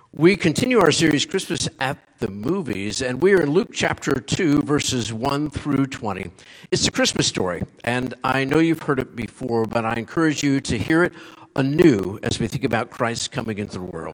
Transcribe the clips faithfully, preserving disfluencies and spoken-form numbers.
We continue our series, Christmas at the Movies, and we are in Luke chapter two, verses one through twenty. It's a Christmas story, and I know you've heard it before, but I encourage you to hear it anew as we think about Christ coming into the world.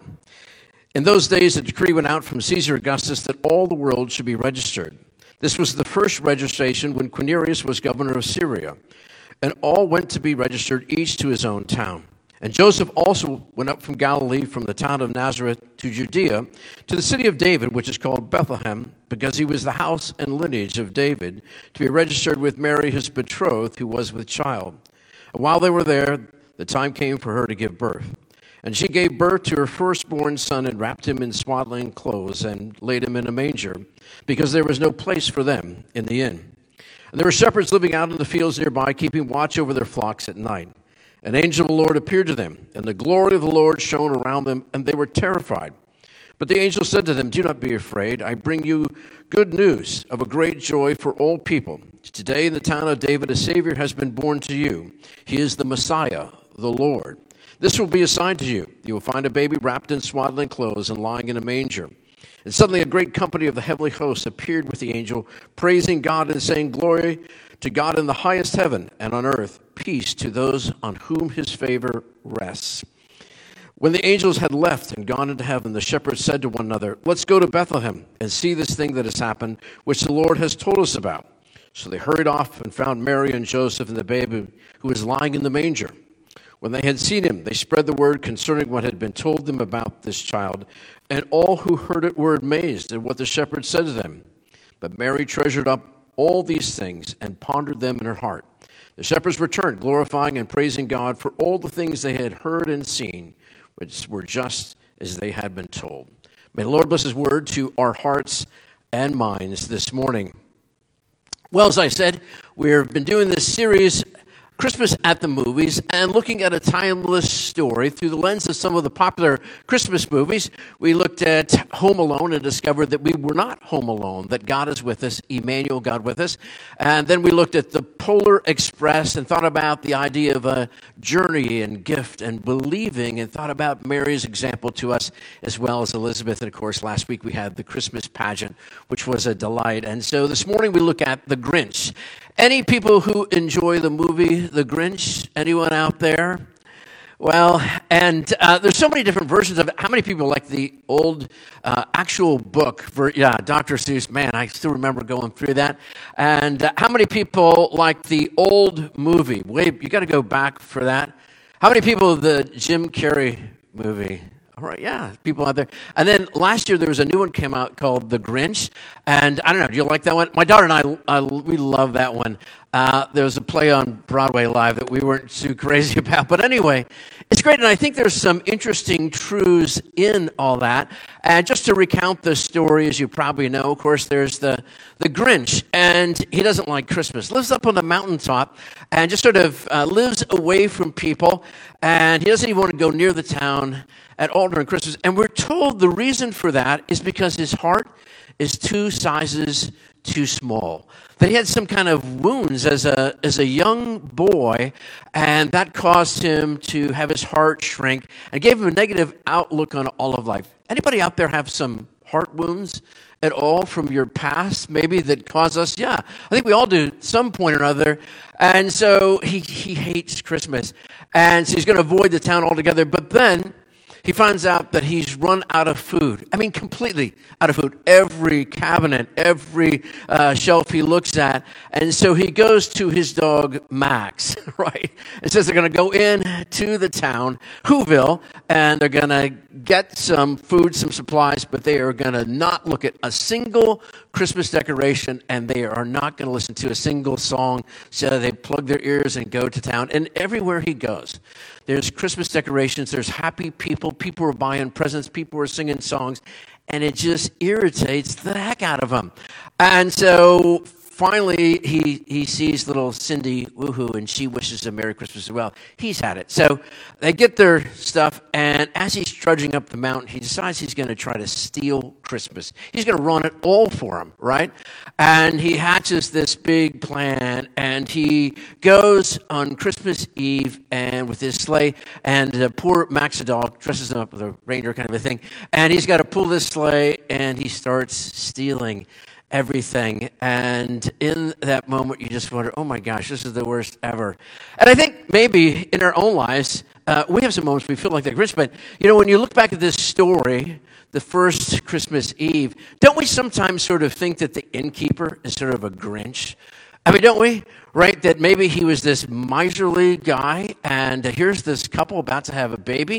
In those days, a decree went out from Caesar Augustus that all the world should be registered. This was the first registration when Quirinius was governor of Syria, and all went to be registered, each to his own town. And Joseph also went up from Galilee, from the town of Nazareth to Judea, to the city of David, which is called Bethlehem, because he was the house and lineage of David, to be registered with Mary, his betrothed, who was with child. And while they were there, the time came for her to give birth. And she gave birth to her firstborn son and wrapped him in swaddling clothes and laid him in a manger, because there was no place for them in the inn. And there were shepherds living out in the fields nearby, keeping watch over their flocks at night. An angel of the Lord appeared to them, and the glory of the Lord shone around them, and they were terrified. But the angel said to them, "Do not be afraid. I bring you good news of a great joy for all people. Today in the town of David a Savior has been born to you. He is the Messiah, the Lord. This will be a sign to you. You will find a baby wrapped in swaddling clothes and lying in a manger." And suddenly a great company of the heavenly hosts appeared with the angel, praising God and saying, "Glory to God in the highest heaven, and on earth peace to those on whom his favor rests." When the angels had left and gone into heaven, the shepherds said to one another, "Let's go to Bethlehem and see this thing that has happened, which the Lord has told us about." So they hurried off and found Mary and Joseph and the baby who was lying in the manger. When they had seen him, they spread the word concerning what had been told them about this child, and all who heard it were amazed at what the shepherds said to them. But Mary treasured up all these things and pondered them in her heart. The shepherds returned, glorifying and praising God for all the things they had heard and seen, which were just as they had been told. May the Lord bless his word to our hearts and minds this morning. Well, as I said, we've been doing this series, Christmas at the Movies, and looking at a timeless story through the lens of some of the popular Christmas movies. We looked at Home Alone and discovered that we were not home alone, that God is with us, Emmanuel, God with us. And then we looked at the Polar Express and thought about the idea of a journey and gift and believing, and thought about Mary's example to us, as well as Elizabeth. And of course, last week we had the Christmas pageant, which was a delight. And so this morning we look at The Grinch. Any people who enjoy the movie The Grinch? Anyone out there? Well, and uh, there's so many different versions of it. How many people like the old uh, actual book? For, yeah, Doctor Seuss, man, I still remember going through that. And uh, how many people like the old movie? Wait, you got to go back for that. How many people the Jim Carrey movie? All right, yeah, people out there. And then last year there was a new one came out called The Grinch, and I don't know, do you like that one? My daughter and I, I we love that one. Uh, there was a play on Broadway Live that we weren't too crazy about, but anyway, it's great, and I think there's some interesting truths in all that. And just to recount the story, as you probably know, of course, there's the, the Grinch, and he doesn't like Christmas. Lives up on the mountaintop and just sort of uh, lives away from people, and he doesn't even want to go near the town at all during Christmas. And we're told the reason for that is because his heart is two sizes too small. That he had some kind of wounds as a as a young boy, and that caused him to have his heart shrink and gave him a negative outlook on all of life. Anybody out there have some heart wounds at all from your past, maybe, that cause us? Yeah, I think we all do at some point or other. And so he, he hates Christmas. And so he's going to avoid the town altogether. But then he finds out that he's run out of food. I mean, completely out of food. Every cabinet, every uh, shelf he looks at. And so he goes to his dog, Max, right? And says they're going to go in to the town, Whoville, and they're going to get some food, some supplies, but they are going to not look at a single Christmas decoration, and they are not going to listen to a single song. So they plug their ears and go to town. And everywhere he goes, there's Christmas decorations, there's happy people, people are buying presents, people are singing songs, and it just irritates the heck out of him. And so finally, he, he sees little Cindy Woohoo, and she wishes him Merry Christmas as well. He's had it. So they get their stuff, and as he's trudging up the mountain, he decides he's going to try to steal Christmas. He's going to run it all for him, right? And he hatches this big plan, and he goes on Christmas Eve and with his sleigh, and uh, poor Max the dog dresses him up with a reindeer kind of a thing, and he's got to pull this sleigh, and he starts stealing everything. And in that moment, you just wonder, oh my gosh, this is the worst ever. And I think maybe in our own lives, uh, we have some moments we feel like the Grinch, but you know, when you look back at this story, the first Christmas Eve, don't we sometimes sort of think that the innkeeper is sort of a Grinch? I mean, don't we? Right? That maybe he was this miserly guy, and here's this couple about to have a baby,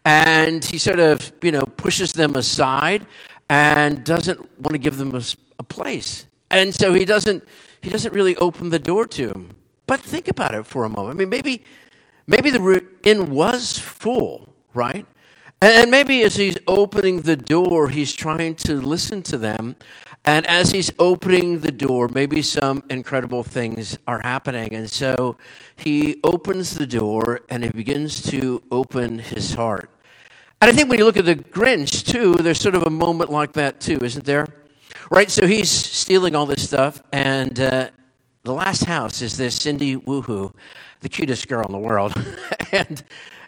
and he sort of, you know, pushes them aside and doesn't want to give them a, a place. And so he doesn't he doesn't really open the door to them. But think about it for a moment. I mean, maybe maybe the inn was full, right? And, and maybe as he's opening the door, he's trying to listen to them. And as he's opening the door, maybe some incredible things are happening. And so he opens the door and he begins to open his heart. And I think when you look at the Grinch, too, there's sort of a moment like that, too, isn't there? Right? So he's stealing all this stuff, and uh, the last house is this Cindy Woohoo, the cutest girl in the world. And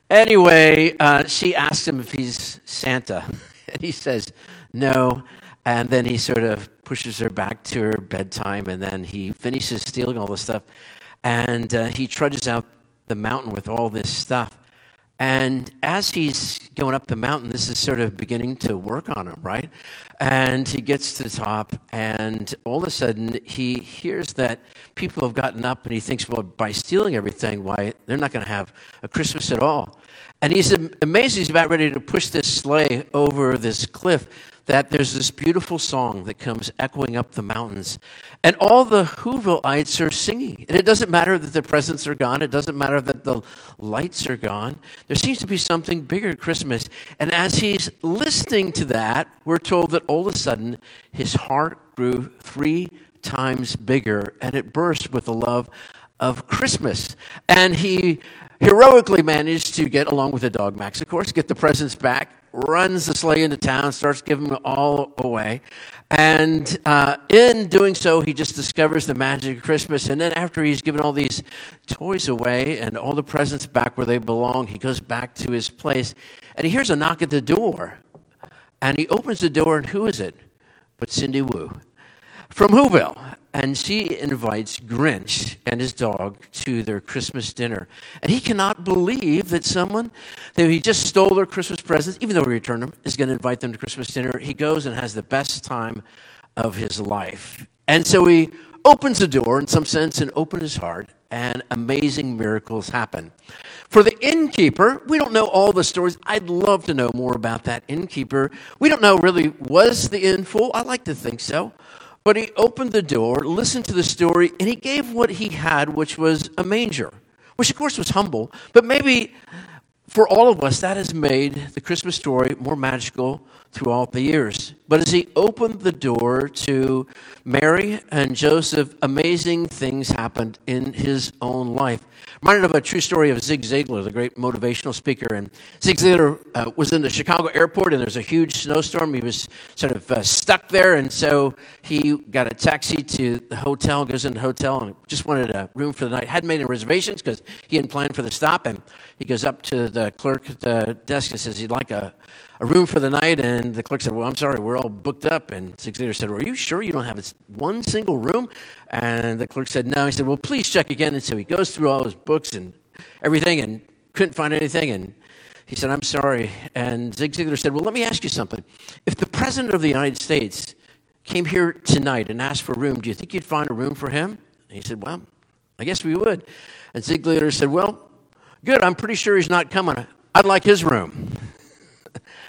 anyway, uh, she asks him if he's Santa, and he says no. And then he sort of pushes her back to her bedtime, and then he finishes stealing all this stuff, and uh, he trudges out the mountain with all this stuff. And as he's going up the mountain, this is sort of beginning to work on him, right? And he gets to the top, and all of a sudden, he hears that people have gotten up, and he thinks, well, by stealing everything, why, they're not going to have a Christmas at all. And he's amazed. He's about ready to push this sleigh over this cliff, that there's this beautiful song that comes echoing up the mountains. And all the Whoville-ites are singing. And it doesn't matter that the presents are gone. It doesn't matter that the lights are gone. There seems to be something bigger at Christmas. And as he's listening to that, we're told that all of a sudden, his heart grew three times bigger, and it burst with the love of Christmas. And he heroically managed to get, along with the dog Max, of course, get the presents back, runs the sleigh into town, starts giving them all away. And uh, in doing so, he just discovers the magic of Christmas. And then after he's given all these toys away and all the presents back where they belong, he goes back to his place. And he hears a knock at the door. And he opens the door, and who is it but Cindy Woo from Whoville? And she invites Grinch and his dog to their Christmas dinner. And he cannot believe that someone that he just stole their Christmas presents, even though he returned them, is going to invite them to Christmas dinner. He goes and has the best time of his life. And so he opens the door, in some sense, and opens his heart, and amazing miracles happen. For the innkeeper, we don't know all the stories. I'd love to know more about that innkeeper. We don't know really, was the inn full? I like to think so. But he opened the door, listened to the story, and he gave what he had, which was a manger, which of course was humble. But maybe for all of us, that has made the Christmas story more magical throughout the years. But as he opened the door to Mary and Joseph, amazing things happened in his own life. Reminded of a true story of Zig Ziglar, the great motivational speaker. And Zig Ziglar uh, was in the Chicago airport, and there's a huge snowstorm. He was sort of uh, stuck there, and so he got a taxi to the hotel, goes in the hotel, and just wanted a room for the night. Hadn't made any reservations because he hadn't planned for the stop, and he goes up to the clerk at the desk and says he'd like a, a room for the night, and the clerk said, well, I'm sorry, we're all booked up. And Zig Ziglar said, well, are you sure you don't have one single room? And the clerk said, no. He said, well, please check again. And so he goes through all his books and everything and couldn't find anything. And he said, I'm sorry. And Zig Ziglar said, well, let me ask you something. If the President of the United States came here tonight and asked for a room, do you think you'd find a room for him? And he said, well, I guess we would. And Zig Ziglar said, well, good, I'm pretty sure he's not coming. I'd like his room.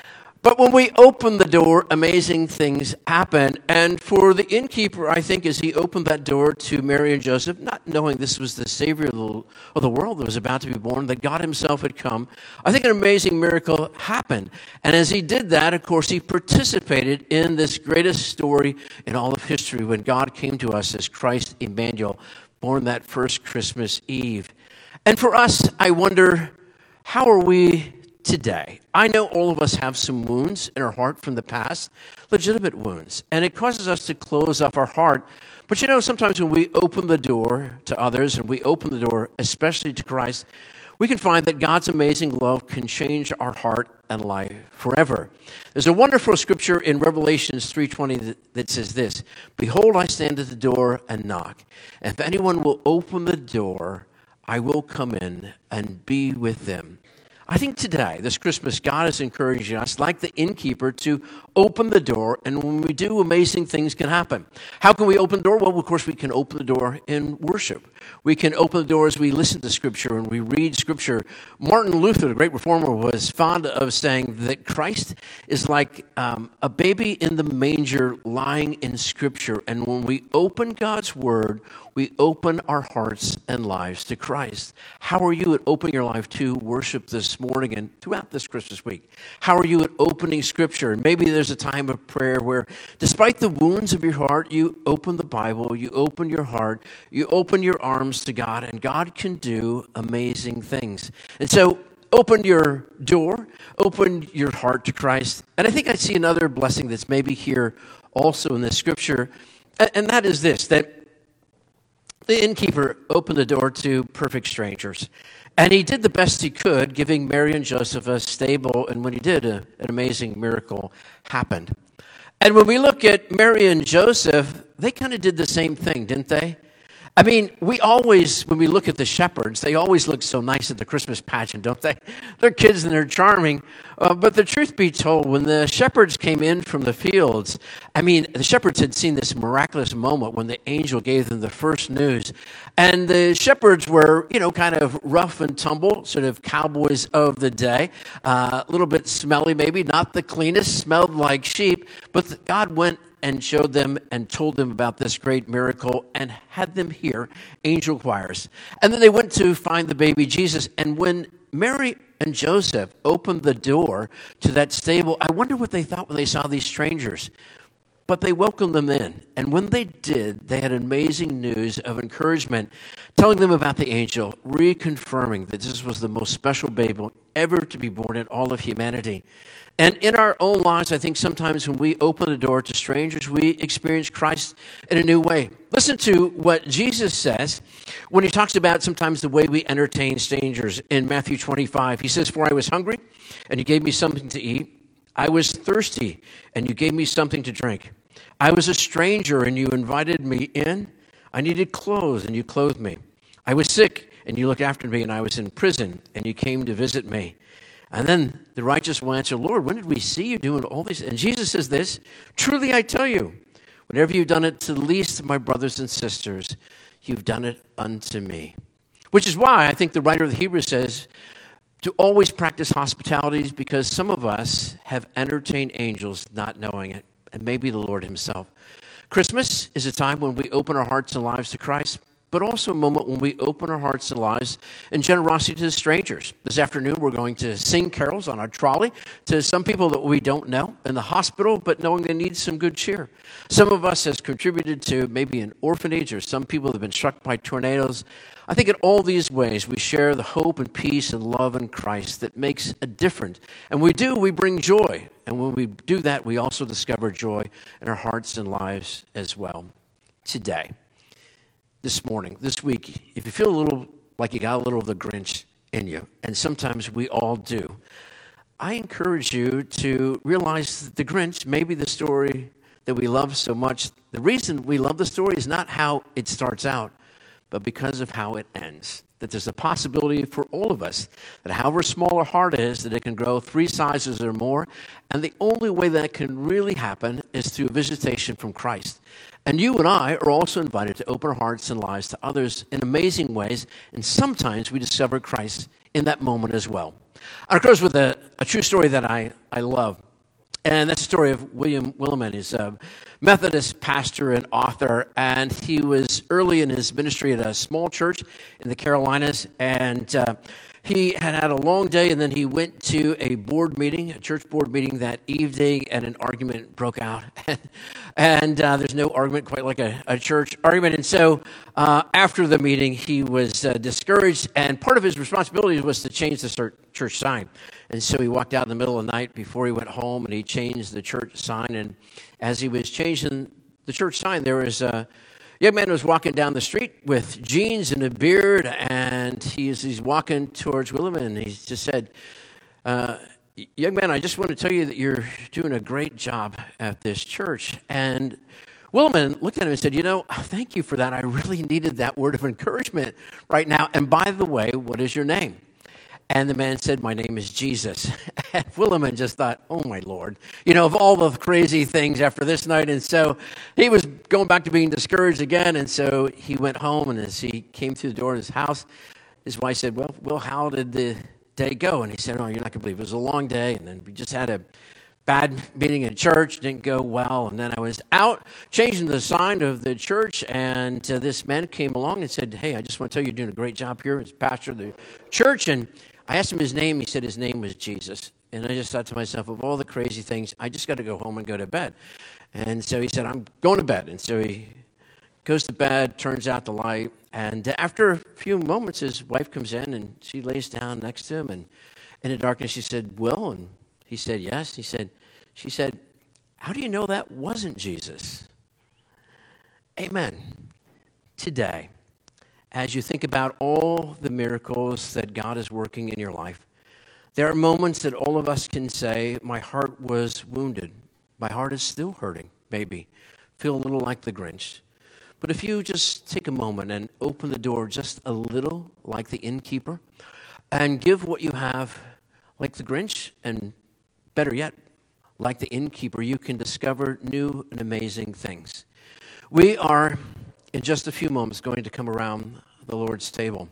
But when we open the door, amazing things happen. And for the innkeeper, I think, as he opened that door to Mary and Joseph, not knowing this was the Savior of the, of the world that was about to be born, that God himself had come, I think an amazing miracle happened. And as he did that, of course, he participated in this greatest story in all of history when God came to us as Christ Emmanuel, born that first Christmas Eve. And for us, I wonder, how are we today? I know all of us have some wounds in our heart from the past, legitimate wounds, and it causes us to close off our heart. But you know, sometimes when we open the door to others, and we open the door especially to Christ, we can find that God's amazing love can change our heart and life forever. There's a wonderful scripture in Revelations three twenty that, that says this, "Behold, I stand at the door and knock. If anyone will open the door, I will come in and be with them." I think today, this Christmas, God is encouraging us, like the innkeeper, to open the door, and when we do, amazing things can happen. How can we open the door? Well, of course, we can open the door in worship. We can open the door as we listen to Scripture and we read Scripture. Martin Luther, the great reformer, was fond of saying that Christ is like um, a baby in the manger lying in Scripture, and when we open God's Word, we open our hearts and lives to Christ. How are you at opening your life to worship this morning and throughout this Christmas week? How are you at opening Scripture? And maybe there's a time of prayer where, despite the wounds of your heart, you open the Bible, you open your heart, you open your arms to God, and God can do amazing things. And so, open your door, open your heart to Christ. And I think I see another blessing that's maybe here also in this Scripture, and that is this, that the innkeeper opened the door to perfect strangers, and he did the best he could, giving Mary and Joseph a stable, and when he did, a, an amazing miracle happened. And when we look at Mary and Joseph, they kind of did the same thing, didn't they? I mean, we always, when we look at the shepherds, they always look so nice at the Christmas pageant, don't they? They're kids and they're charming. Uh, but the truth be told, when the shepherds came in from the fields, I mean, the shepherds had seen this miraculous moment when the angel gave them the first news. And the shepherds were, you know, kind of rough and tumble, sort of cowboys of the day. Uh, a little bit smelly maybe, not the cleanest, smelled like sheep. But God went and showed them and told them about this great miracle and had them hear angel choirs. And then they went to find the baby Jesus. And when Mary and Joseph opened the door to that stable, I wonder what they thought when they saw these strangers. But they welcomed them in. And when they did, they had amazing news of encouragement, telling them about the angel, reconfirming that this was the most special baby ever to be born in all of humanity. And in our own lives, I think sometimes when we open the door to strangers, we experience Christ in a new way. Listen to what Jesus says when he talks about sometimes the way we entertain strangers in Matthew twenty-five. He says, "For I was hungry, and you gave me something to eat. I was thirsty, and you gave me something to drink. I was a stranger, and you invited me in. I needed clothes, and you clothed me. I was sick, and you looked after me, and I was in prison, and you came to visit me." And then the righteous will answer, "Lord, when did we see you doing all this?" And Jesus says this, "Truly I tell you, whenever you've done it to the least of my brothers and sisters, you've done it unto me." Which is why I think the writer of the Hebrews says to always practice hospitality, because some of us have entertained angels not knowing it, and maybe the Lord himself. Christmas is a time when we open our hearts and lives to Christ, but also a moment when we open our hearts and lives in generosity to strangers. This afternoon, we're going to sing carols on our trolley to some people that we don't know in the hospital, but knowing they need some good cheer. Some of us has contributed to maybe an orphanage, or some people that have been struck by tornadoes. I think in all these ways, we share the hope and peace and love in Christ that makes a difference. And we do, we bring joy. And when we do that, we also discover joy in our hearts and lives as well. Today, this morning, this week, if you feel a little like you got a little of the Grinch in you, and sometimes we all do, I encourage you to realize that the Grinch, maybe the story that we love so much, the reason we love the story is not how it starts out, but because of how it ends. That there's a possibility for all of us that however small our heart is, that it can grow three sizes or more, and the only way that can really happen is through a visitation from Christ. And you and I are also invited to open our hearts and lives to others in amazing ways, and sometimes we discover Christ in that moment as well. And of course, with a, a true story that I, I love, And that's the story of William Willimon. He's a Methodist pastor and author, and he was early in his ministry at a small church in the Carolinas, and uh, he had had a long day, and then he went to a board meeting, a church board meeting that evening, and an argument broke out. and uh, there's no argument quite like a, a church argument. And so uh, after the meeting, he was uh, discouraged, and part of his responsibility was to change the church sign. And so he walked out in the middle of the night before he went home, and he changed the church sign. And as he was changing the church sign, there was a young man who was walking down the street with jeans and a beard, and he's, he's walking towards Willimon, and he just said, uh, young man, I just want to tell you that you're doing a great job at this church. And Willimon looked at him and said, you know, thank you for that. I really needed that word of encouragement right now. And by the way, what is your name? And the man said, my name is Jesus. And Willimon just thought, oh, my Lord, you know, of all the crazy things after this night. And so he was going back to being discouraged again. And so he went home, and as he came through the door of his house, his wife said, well, Will, how did the day go? And he said, oh, you're not going to believe it. It was a long day. And then we just had a bad meeting at church, didn't go well. And then I was out changing the sign of the church, and uh, this man came along and said, hey, I just want to tell you you're doing a great job here as pastor of the church. And I asked him his name. He said his name was Jesus. And I just thought to myself, of all the crazy things, I just got to go home and go to bed. And so he said, I'm going to bed. And so he goes to bed, turns out the light. And after a few moments, his wife comes in, and she lays down next to him. And in the darkness, she said, Will? And he said, yes. He said, she said, how do you know that wasn't Jesus? Amen. Today, as you think about all the miracles that God is working in your life, there are moments that all of us can say, my heart was wounded. My heart is still hurting, maybe. Feel a little like the Grinch. But if you just take a moment and open the door just a little like the innkeeper and give what you have like the Grinch, and better yet, like the innkeeper, you can discover new and amazing things. We are, in just a few moments, going to come around the Lord's table.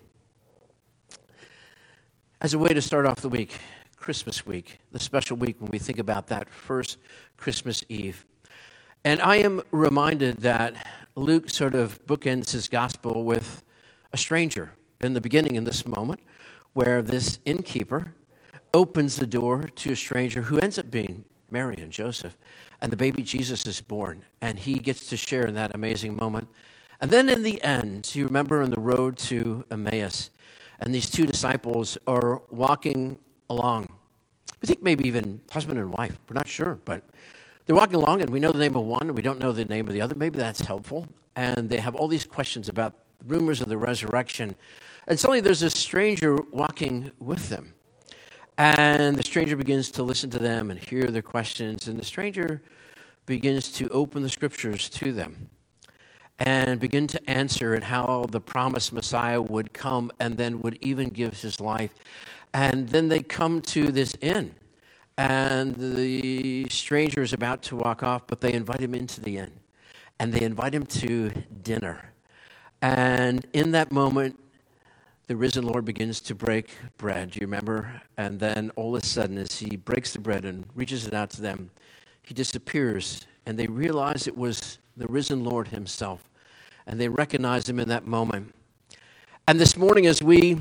As a way to start off the week, Christmas week, the special week when we think about that first Christmas Eve. And I am reminded that Luke sort of bookends his gospel with a stranger in the beginning in this moment, where this innkeeper opens the door to a stranger who ends up being Mary and Joseph, and the baby Jesus is born, and he gets to share in that amazing moment. And then in the end, you remember on the road to Emmaus, and these two disciples are walking along. We think maybe even husband and wife. We're not sure, but they're walking along, and we know the name of one, and we don't know the name of the other. Maybe that's helpful. And they have all these questions about rumors of the resurrection. And suddenly there's a stranger walking with them. And the stranger begins to listen to them and hear their questions. And the stranger begins to open the scriptures to them and begin to answer and how the promised Messiah would come and then would even give his life. And then they come to this inn. And the stranger is about to walk off, but they invite him into the inn. And they invite him to dinner. And in that moment, the risen Lord begins to break bread. Do you remember? And then all of a sudden, as he breaks the bread and reaches it out to them, he disappears. And they realize it was the risen Lord himself. And they recognize him in that moment. And this morning, as we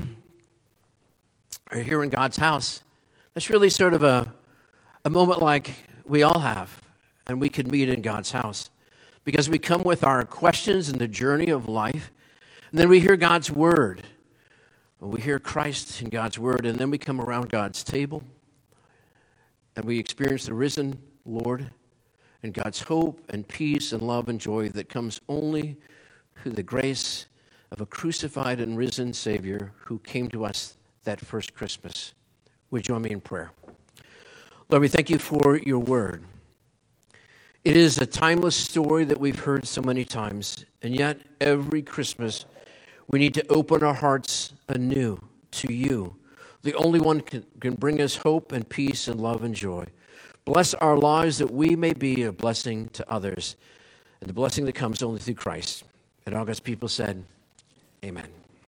are here in God's house, that's really sort of a, a moment like we all have. And we could meet in God's house. Because we come with our questions in the journey of life. And then we hear God's word. We hear Christ in God's word, and then we come around God's table, and we experience the risen Lord and God's hope and peace and love and joy that comes only through the grace of a crucified and risen Savior who came to us that first Christmas. Would you join me in prayer? Lord, we thank you for your word. It is a timeless story that we've heard so many times, and yet every Christmas we need to open our hearts anew to you, the only one can, can bring us hope and peace and love and joy. Bless our lives that we may be a blessing to others, and the blessing that comes only through Christ. And all God's people said, amen.